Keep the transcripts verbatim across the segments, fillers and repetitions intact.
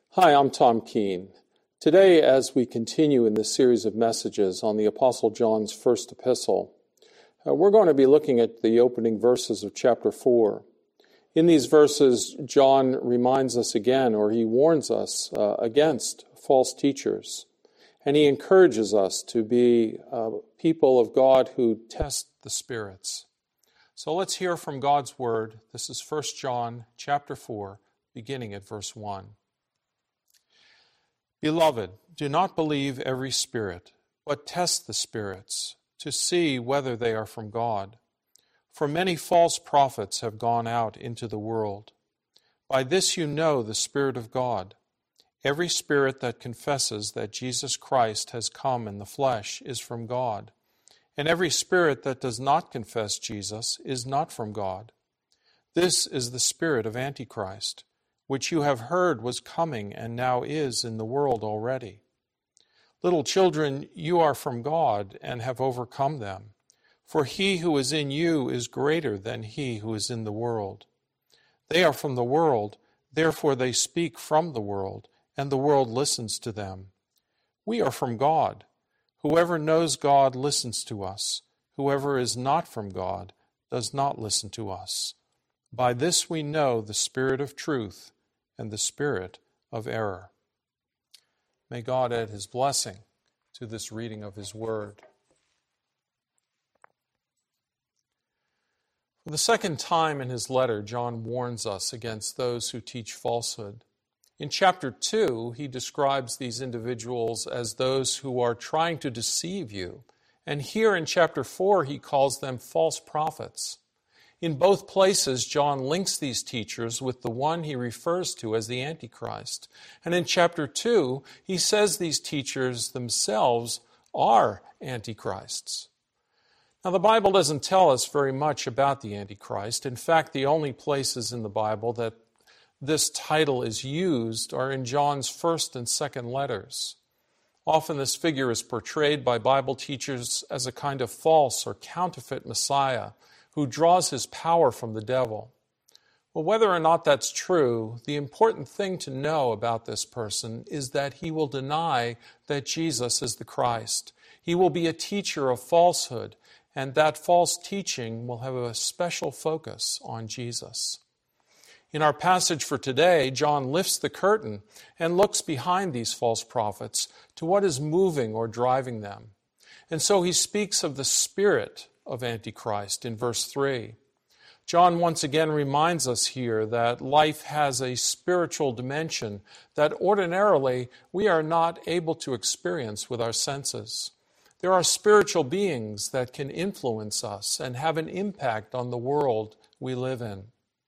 Hi, I'm Tom Keene. Today, as we continue in this series of messages on the Apostle John's first epistle, uh, we're going to be looking at the opening verses of chapter four. In these verses, John reminds us again, or he warns us uh, against false teachers, and he encourages us to be uh, people of God who test the spirits. So let's hear from God's word. This is First John chapter four, beginning at verse one. Beloved, do not believe every spirit, but test the spirits, to see whether they are from God. For many false prophets have gone out into the world. By this you know the Spirit of God. Every spirit that confesses that Jesus Christ has come in the flesh is from God, and every spirit that does not confess Jesus is not from God. This is the spirit of Antichrist, which you have heard was coming and now is in the world already. Little children, you are from God and have overcome them, for he who is in you is greater than he who is in the world. They are from the world, therefore they speak from the world, and the world listens to them. We are from God. Whoever knows God listens to us. Whoever is not from God does not listen to us. By this we know the spirit of truth and the spirit of error. May God add his blessing to this reading of his word. For the second time in his letter, John warns us against those who teach falsehood. In chapter two, he describes these individuals as those who are trying to deceive you. And here in chapter four, he calls them false prophets. In both places, John links these teachers with the one he refers to as the Antichrist. And in chapter two, he says these teachers themselves are Antichrists. Now, the Bible doesn't tell us very much about the Antichrist. In fact, the only places in the Bible that this title is used are in John's first and second letters. Often this figure is portrayed by Bible teachers as a kind of false or counterfeit Messiah who draws his power from the devil. Well, whether or not that's true, the important thing to know about this person is that he will deny that Jesus is the Christ. He will be a teacher of falsehood, and that false teaching will have a special focus on Jesus. In our passage for today, John lifts the curtain and looks behind these false prophets to what is moving or driving them. And so he speaks of the spirit of Antichrist in verse three. John once again reminds us here that life has a spiritual dimension that ordinarily we are not able to experience with our senses. There are spiritual beings that can influence us and have an impact on the world we live in.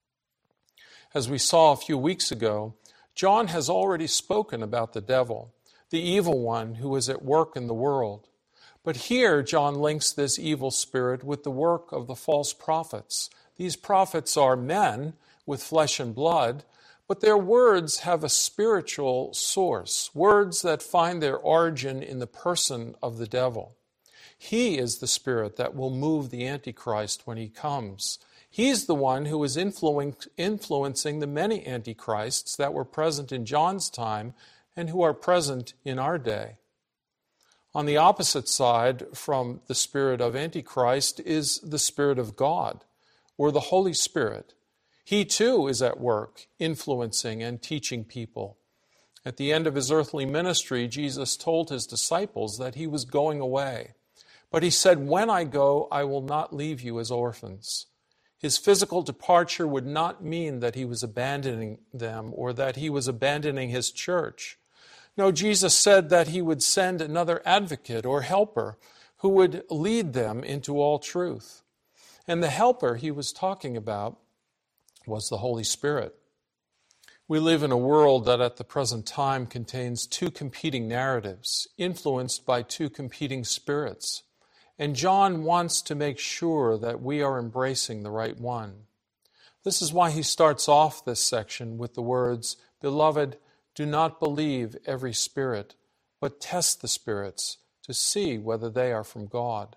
As we saw a few weeks ago, John has already spoken about the devil, the evil one who is at work in the world. But here, John links this evil spirit with the work of the false prophets. These prophets are men with flesh and blood, but their words have a spiritual source, words that find their origin in the person of the devil. He is the spirit that will move the Antichrist when he comes. He's the one who is influencing the many antichrists that were present in John's time and who are present in our day. On the opposite side from the spirit of Antichrist is the Spirit of God, or the Holy Spirit. He too is at work, influencing and teaching people. At the end of his earthly ministry, Jesus told his disciples that he was going away. But he said, "When I go, I will not leave you as orphans." His physical departure would not mean that he was abandoning them or that he was abandoning his church. No, Jesus said that he would send another advocate or helper who would lead them into all truth. And the helper he was talking about was the Holy Spirit. We live in a world that at the present time contains two competing narratives, influenced by two competing spirits. And John wants to make sure that we are embracing the right one. This is why he starts off this section with the words, "Beloved, do not believe every spirit, but test the spirits to see whether they are from God."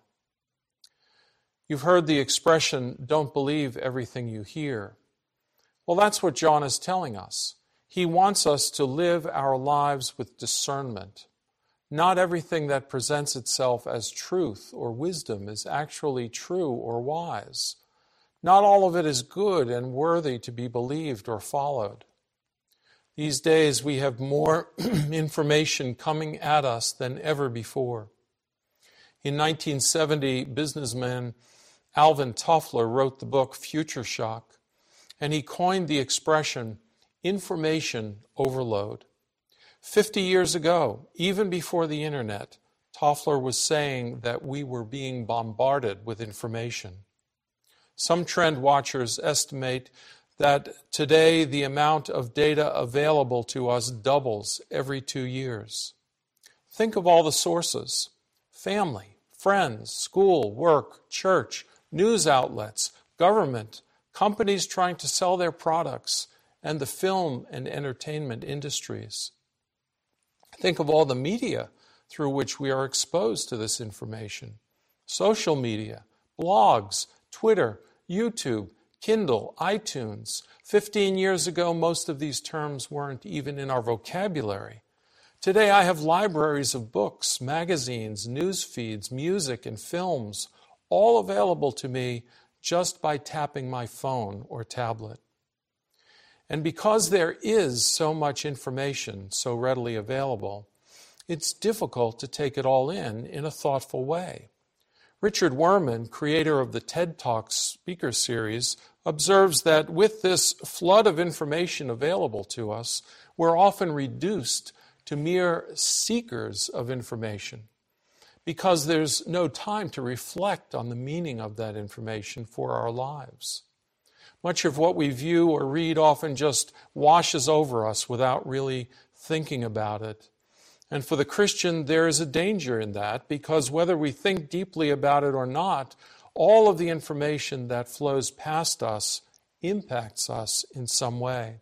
You've heard the expression, "Don't believe everything you hear." Well, that's what John is telling us. He wants us to live our lives with discernment. Not everything that presents itself as truth or wisdom is actually true or wise. Not all of it is good and worthy to be believed or followed. These days we have more information coming at us than ever before. In nineteen seventy, businessman Alvin Toffler wrote the book Future Shock, and he coined the expression information overload. Fifty years ago, even before the internet, Toffler was saying that we were being bombarded with information. Some trend watchers estimate that today the amount of data available to us doubles every two years. Think of all the sources: family, friends, school, work, church, news outlets, government, companies trying to sell their products, and the film and entertainment industries. Think of all the media through which we are exposed to this information: social media, blogs, Twitter, YouTube, Kindle, iTunes. Fifteen years ago, most of these terms weren't even in our vocabulary. Today, I have libraries of books, magazines, news feeds, music, and films, all available to me just by tapping my phone or tablet. And because there is so much information so readily available, it's difficult to take it all in in a thoughtful way. Richard Wurman, creator of the TED Talks speaker series, observes that with this flood of information available to us, we're often reduced to mere seekers of information because there's no time to reflect on the meaning of that information for our lives. Much of what we view or read often just washes over us without really thinking about it. And for the Christian, there is a danger in that, because whether we think deeply about it or not, all of the information that flows past us impacts us in some way.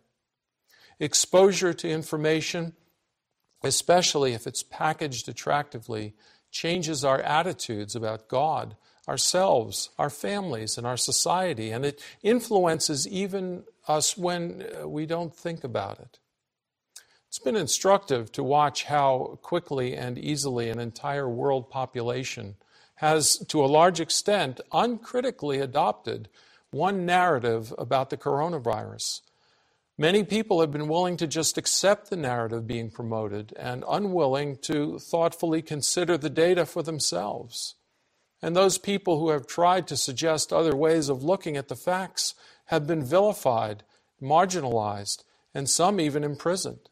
Exposure to information, especially if it's packaged attractively, changes our attitudes about God, ourselves, our families, and our society, and it influences even us when we don't think about it. It's been instructive to watch how quickly and easily an entire world population has, to a large extent, uncritically adopted one narrative about the coronavirus. Many people have been willing to just accept the narrative being promoted and unwilling to thoughtfully consider the data for themselves. And those people who have tried to suggest other ways of looking at the facts have been vilified, marginalized, and some even imprisoned.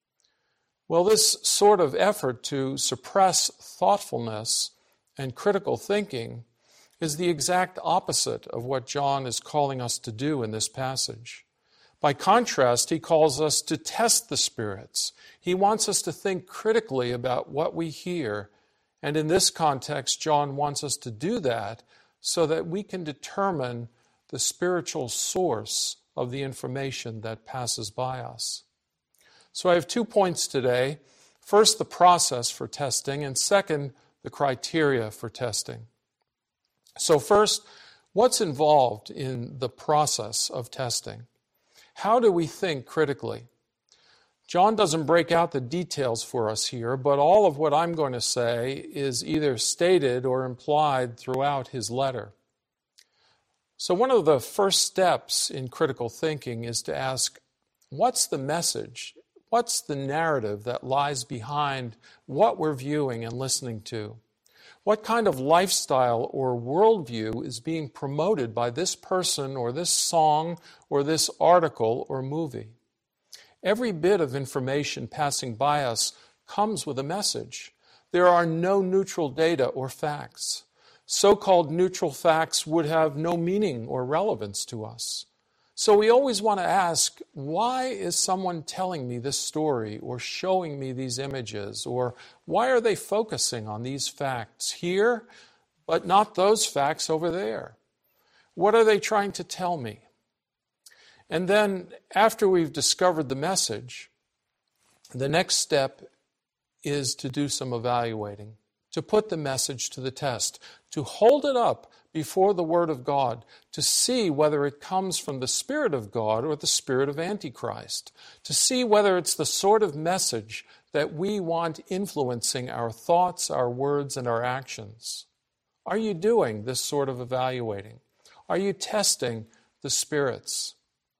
Well, this sort of effort to suppress thoughtfulness and critical thinking is the exact opposite of what John is calling us to do in this passage. By contrast, he calls us to test the spirits. He wants us to think critically about what we hear. And in this context, John wants us to do that so that we can determine the spiritual source of the information that passes by us. So I have two points today. First, the process for testing, and second, the criteria for testing. So first, what's involved in the process of testing? How do we think critically? John doesn't break out the details for us here, but all of what I'm going to say is either stated or implied throughout his letter. So one of the first steps in critical thinking is to ask, what's the message? What's the narrative that lies behind what we're viewing and listening to? What kind of lifestyle or worldview is being promoted by this person or this song or this article or movie? Every bit of information passing by us comes with a message. There are no neutral data or facts. So-called neutral facts would have no meaning or relevance to us. So we always want to ask, why is someone telling me this story or showing me these images? Or why are they focusing on these facts here, but not those facts over there? What are they trying to tell me? And then after we've discovered the message, the next step is to do some evaluating, to put the message to the test, to hold it up before the Word of God, to see whether it comes from the Spirit of God or the spirit of Antichrist, to see whether it's the sort of message that we want influencing our thoughts, our words, and our actions. Are you doing this sort of evaluating? Are you testing the spirits?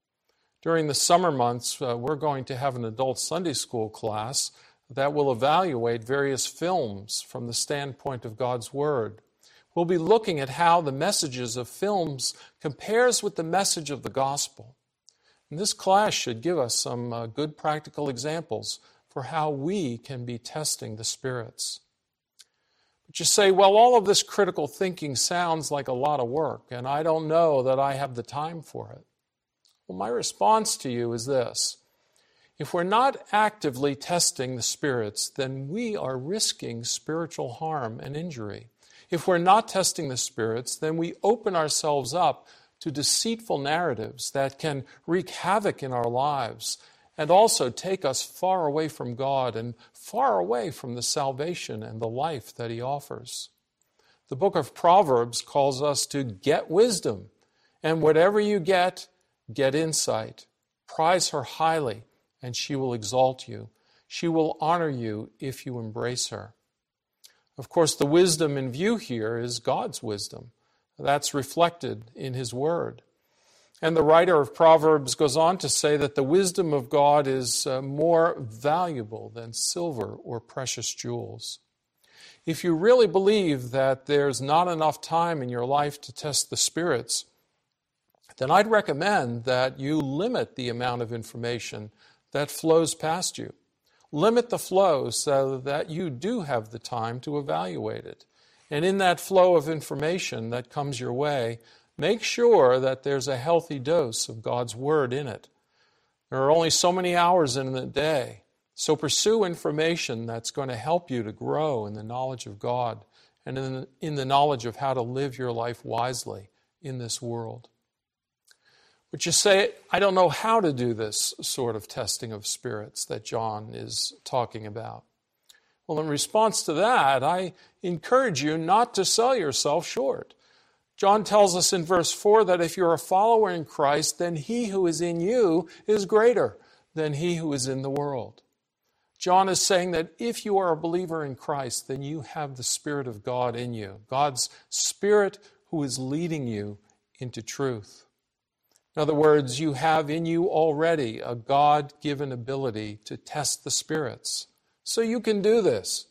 During the summer months, uh, we're going to have an adult Sunday school class that will evaluate various films from the standpoint of God's Word. We'll be looking at how the messages of films compares with the message of the gospel. And this class should give us some uh, good practical examples for how we can be testing the spirits. But you say, well, all of this critical thinking sounds like a lot of work, and I don't know that I have the time for it. Well, my response to you is this. If we're not actively testing the spirits, then we are risking spiritual harm and injury. If we're not testing the spirits, then we open ourselves up to deceitful narratives that can wreak havoc in our lives and also take us far away from God and far away from the salvation and the life that He offers. The book of Proverbs calls us to get wisdom, and whatever you get, get insight. Prize her highly, and she will exalt you. She will honor you if you embrace her. Of course, the wisdom in view here is God's wisdom. That's reflected in His Word. And the writer of Proverbs goes on to say that the wisdom of God is uh, more valuable than silver or precious jewels. If you really believe that there's not enough time in your life to test the spirits, then I'd recommend that you limit the amount of information that flows past you. Limit the flow so that you do have the time to evaluate it. And in that flow of information that comes your way, make sure that there's a healthy dose of God's Word in it. There are only so many hours in the day, so pursue information that's going to help you to grow in the knowledge of God and in the, in the knowledge of how to live your life wisely in this world. But you say, I don't know how to do this sort of testing of spirits that John is talking about. Well, in response to that, I encourage you not to sell yourself short. John tells us in verse four that if you're a follower in Christ, then he who is in you is greater than he who is in the world. John is saying that if you are a believer in Christ, then you have the Spirit of God in you, God's Spirit who is leading you into truth. In other words, you have in you already a God-given ability to test the spirits. So you can do this.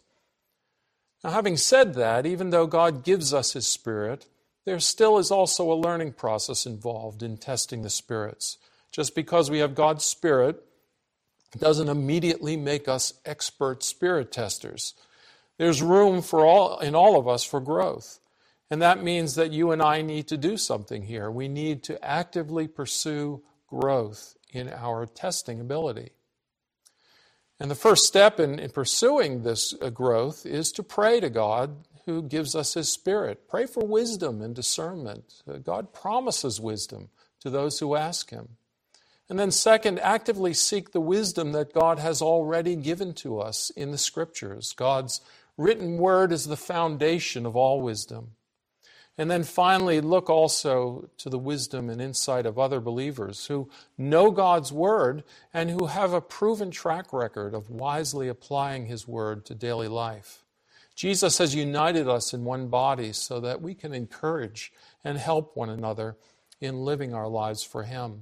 Now, having said that, even though God gives us His Spirit, there still is also a learning process involved in testing the spirits. Just because we have God's Spirit doesn't immediately make us expert spirit testers. There's room for all in all of us for growth. And that means that you and I need to do something here. We need to actively pursue growth in our testing ability. And the first step in, in pursuing this uh, growth is to pray to God who gives us His Spirit. Pray for wisdom and discernment. Uh, God promises wisdom to those who ask Him. And then second, actively seek the wisdom that God has already given to us in the Scriptures. God's written Word is the foundation of all wisdom. And then finally, look also to the wisdom and insight of other believers who know God's Word and who have a proven track record of wisely applying His Word to daily life. Jesus has united us in one body so that we can encourage and help one another in living our lives for Him.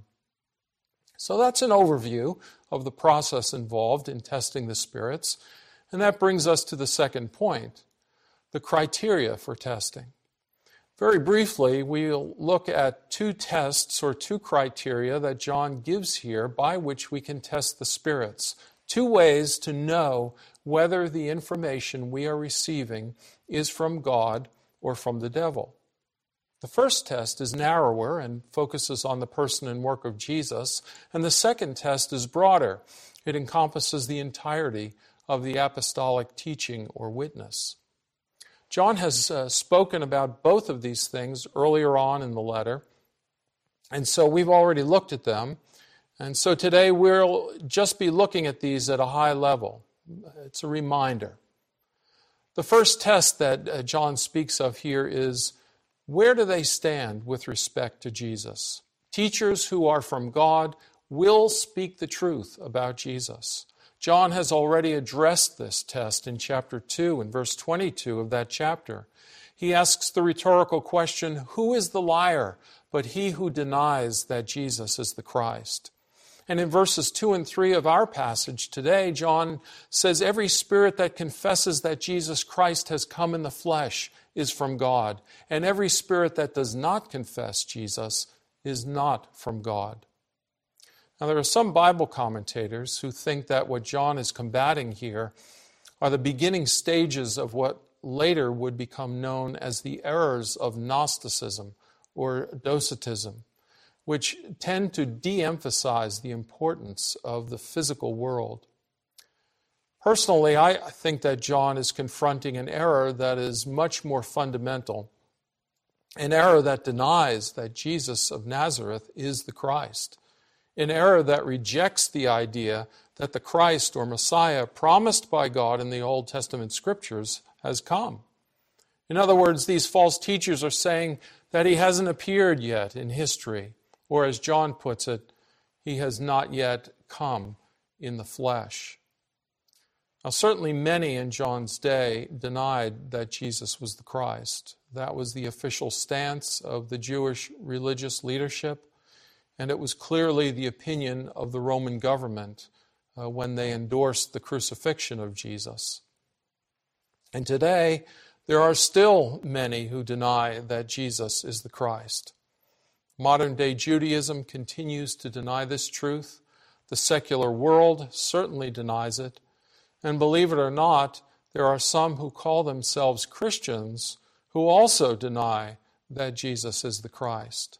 So that's an overview of the process involved in testing the spirits. And that brings us to the second point, the criteria for testing. Very briefly, we'll look at two tests or two criteria that John gives here by which we can test the spirits. Two ways to know whether the information we are receiving is from God or from the devil. The first test is narrower and focuses on the person and work of Jesus, and the second test is broader. It encompasses the entirety of the apostolic teaching or witness. John has uh, spoken about both of these things earlier on in the letter, and so we've already looked at them. And so today we'll just be looking at these at a high level. It's a reminder. The first test that uh, John speaks of here is, where do they stand with respect to Jesus? Teachers who are from God will speak the truth about Jesus. John has already addressed this test in chapter two and verse twenty-two of that chapter. He asks the rhetorical question, who is the liar but he who denies that Jesus is the Christ? And in verses two and three of our passage today, John says, every spirit that confesses that Jesus Christ has come in the flesh is from God, and every spirit that does not confess Jesus is not from God. Now, there are some Bible commentators who think that what John is combating here are the beginning stages of what later would become known as the errors of Gnosticism or Docetism, which tend to de-emphasize the importance of the physical world. Personally, I think that John is confronting an error that is much more fundamental, an error that denies that Jesus of Nazareth is the Christ, an error that rejects the idea that the Christ or Messiah promised by God in the Old Testament Scriptures has come. In other words, these false teachers are saying that he hasn't appeared yet in history, or as John puts it, he has not yet come in the flesh. Now, certainly many in John's day denied that Jesus was the Christ. That was the official stance of the Jewish religious leadership, and it was clearly the opinion of the Roman government uh, when they endorsed the crucifixion of Jesus. And today, there are still many who deny that Jesus is the Christ. Modern-day Judaism continues to deny this truth. The secular world certainly denies it. And believe it or not, there are some who call themselves Christians who also deny that Jesus is the Christ.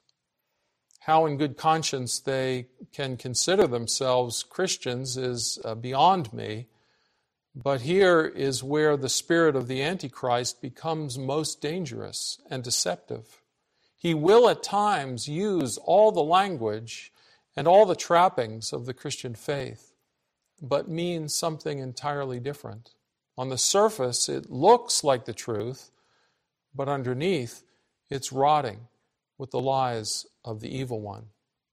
How in good conscience they can consider themselves Christians is uh, beyond me, but here is where the spirit of the Antichrist becomes most dangerous and deceptive. He will at times use all the language and all the trappings of the Christian faith, but mean something entirely different. On the surface, it looks like the truth, but underneath, it's rotting with the lies of the evil one.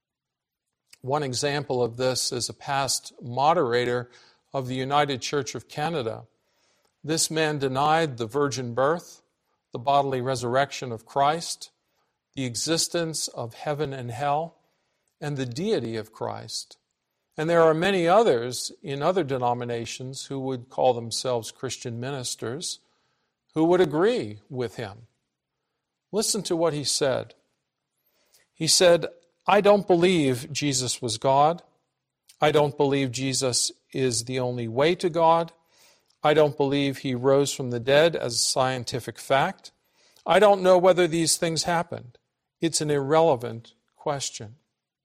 One example of this is a past moderator of the United Church of Canada. This man denied the virgin birth, the bodily resurrection of Christ, the existence of heaven and hell, and the deity of Christ. And there are many others in other denominations who would call themselves Christian ministers who would agree with him. Listen to what he said. He said, I don't believe Jesus was God. I don't believe Jesus is the only way to God. I don't believe he rose from the dead as a scientific fact. I don't know whether these things happened. It's an irrelevant question.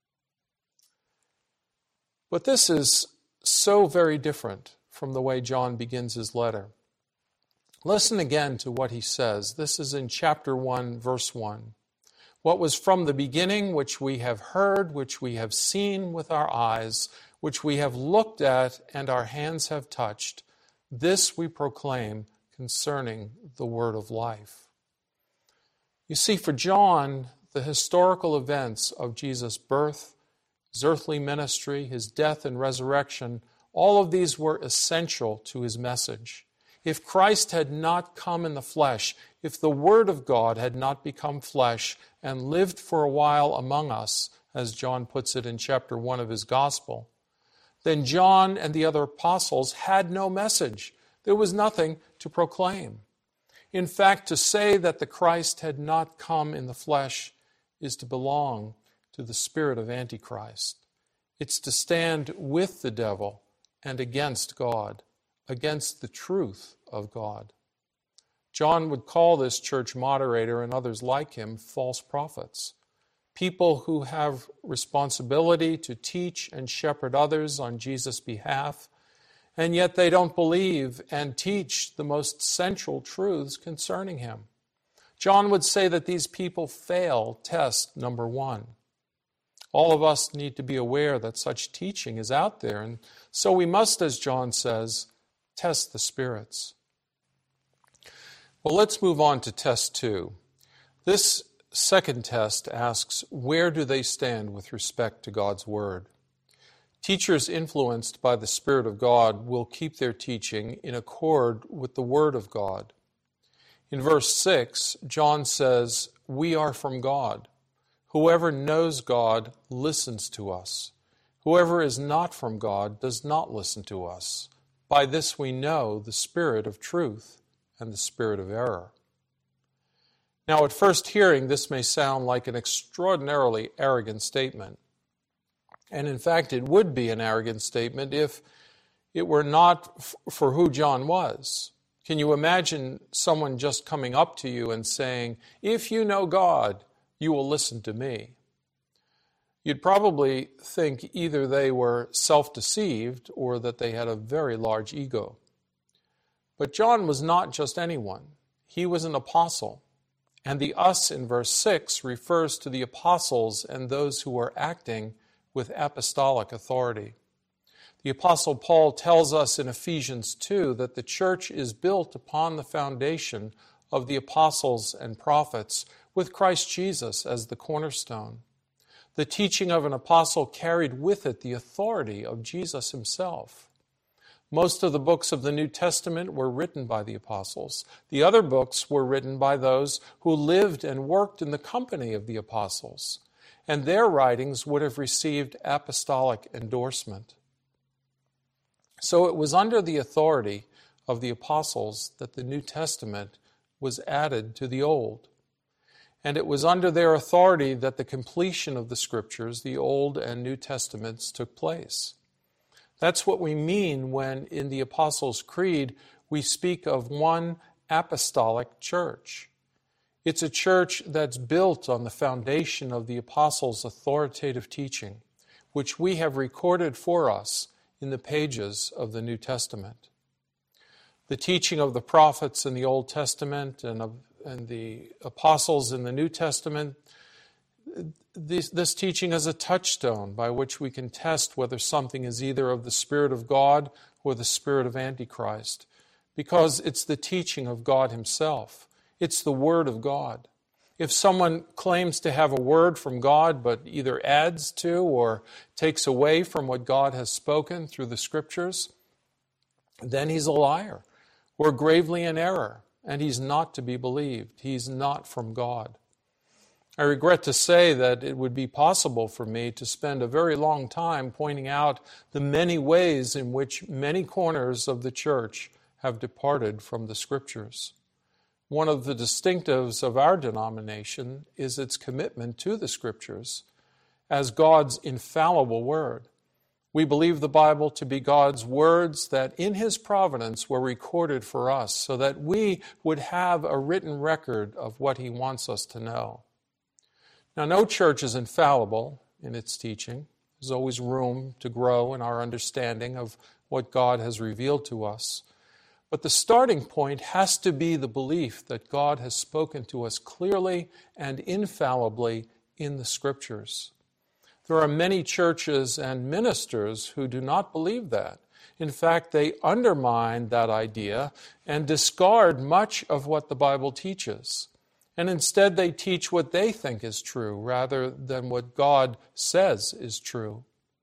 But this is so very different from the way John begins his letter. Listen again to what he says. This is in chapter one, verse one. What was from the beginning, which we have heard, which we have seen with our eyes, which we have looked at and our hands have touched, this we proclaim concerning the word of life. You see, for John, the historical events of Jesus' birth, his earthly ministry, his death and resurrection, all of these were essential to his message. If Christ had not come in the flesh, if the Word of God had not become flesh and lived for a while among us, as John puts it in chapter one of his gospel, then John and the other apostles had no message. There was nothing to proclaim. In fact, to say that the Christ had not come in the flesh is to belong to the spirit of Antichrist. It's to stand with the devil and against God, against the truth of God. John would call this church moderator and others like him false prophets, people who have responsibility to teach and shepherd others on Jesus' behalf, and yet they don't believe and teach the most central truths concerning him. John would say that these people fail test number one. All of us need to be aware that such teaching is out there, and so we must, as John says, test the spirits. Well, let's move on to test two. This second test asks, where do they stand with respect to God's Word? Teachers influenced by the Spirit of God will keep their teaching in accord with the Word of God. In verse six, John says, "We are from God. Whoever knows God listens to us. Whoever is not from God does not listen to us. By this we know the spirit of truth and the spirit of error." Now, at first hearing, this may sound like an extraordinarily arrogant statement. And in fact, it would be an arrogant statement if it were not f- for who John was. Can you imagine someone just coming up to you and saying, "If you know God, you will listen to me"? You'd probably think either they were self-deceived or that they had a very large ego. But John was not just anyone. He was an apostle. And the us in verse six refers to the apostles and those who were acting with apostolic authority. The Apostle Paul tells us in Ephesians two that the church is built upon the foundation of the apostles and prophets, with Christ Jesus as the cornerstone. The teaching of an apostle carried with it the authority of Jesus himself. Most of the books of the New Testament were written by the apostles. The other books were written by those who lived and worked in the company of the apostles, and their writings would have received apostolic endorsement. So it was under the authority of the apostles that the New Testament was added to the Old. And it was under their authority that the completion of the Scriptures, the Old and New Testaments, took place. That's what we mean when in the Apostles' Creed we speak of one apostolic church. It's a church that's built on the foundation of the apostles' authoritative teaching, which we have recorded for us in the pages of the New Testament. The teaching of the prophets in the Old Testament and of and the apostles in the New Testament, this, this teaching is a touchstone by which we can test whether something is either of the Spirit of God or the spirit of Antichrist, because it's the teaching of God himself. It's the Word of God. If someone claims to have a word from God but either adds to or takes away from what God has spoken through the Scriptures, then he's a liar or gravely in error, and he's not to be believed. He's not from God. I regret to say that it would be possible for me to spend a very long time pointing out the many ways in which many corners of the church have departed from the Scriptures. One of the distinctives of our denomination is its commitment to the Scriptures as God's infallible Word. We believe the Bible to be God's words that in His providence were recorded for us so that we would have a written record of what He wants us to know. Now, no church is infallible in its teaching. There's always room to grow in our understanding of what God has revealed to us. But the starting point has to be the belief that God has spoken to us clearly and infallibly in the Scriptures. There are many churches and ministers who do not believe that. In fact, they undermine that idea and discard much of what the Bible teaches. And instead they teach what they think is true rather than what God says is true.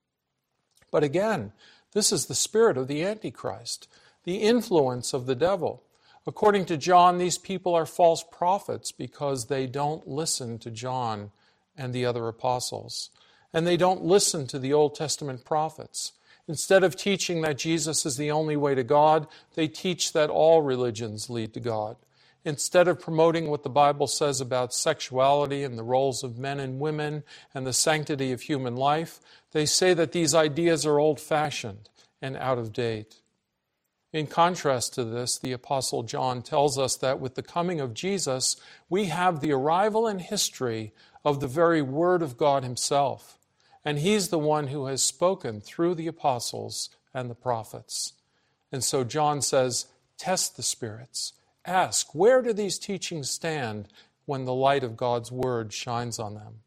But again, this is the spirit of the Antichrist, the influence of the devil. According to John, these people are false prophets because they don't listen to John and the other apostles. And they don't listen to the Old Testament prophets. Instead of teaching that Jesus is the only way to God, they teach that all religions lead to God. Instead of promoting what the Bible says about sexuality and the roles of men and women and the sanctity of human life, they say that these ideas are old-fashioned and out of date. In contrast to this, the Apostle John tells us that with the coming of Jesus, we have the arrival in history of the very Word of God himself. And he's the one who has spoken through the apostles and the prophets. And so John says, test the spirits. Ask, where do these teachings stand when the light of God's Word shines on them?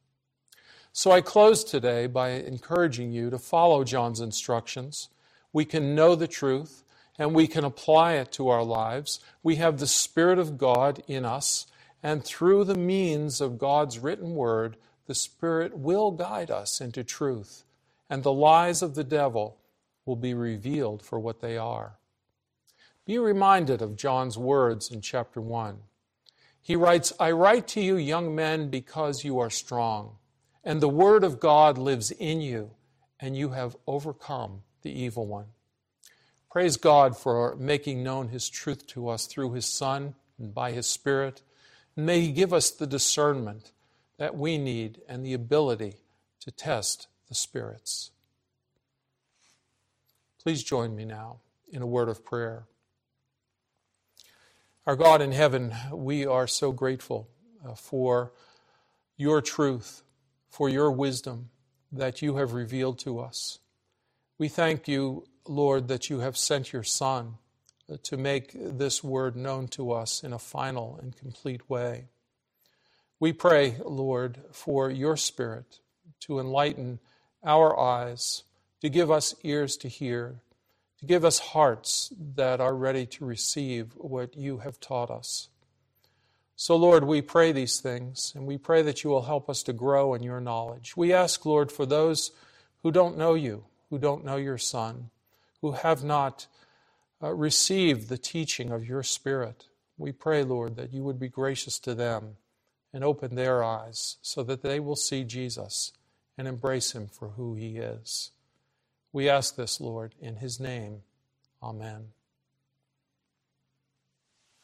So I close today by encouraging you to follow John's instructions. We can know the truth, and we can apply it to our lives. We have the Spirit of God in us, and through the means of God's written word, the Spirit will guide us into truth, and the lies of the devil will be revealed for what they are. Be reminded of John's words in chapter one. He writes, "I write to you, young men, because you are strong, and the word of God lives in you, and you have overcome the evil one." Praise God for making known his truth to us through his Son and by his Spirit. And may he give us the discernment that we need and the ability to test the spirits. Please join me now in a word of prayer. Our God in heaven, we are so grateful uh, for your truth, for your wisdom that you have revealed to us. We thank you, Lord, that you have sent your Son to make this word known to us in a final and complete way. We pray, Lord, for your Spirit to enlighten our eyes, to give us ears to hear, to give us hearts that are ready to receive what you have taught us. So, Lord, we pray these things, and we pray that you will help us to grow in your knowledge. We ask, Lord, for those who don't know you, who don't know your Son, who have not uh, received the teaching of your Spirit. We pray, Lord, that you would be gracious to them and open their eyes so that they will see Jesus and embrace him for who he is. We ask this, Lord, in his name. Amen.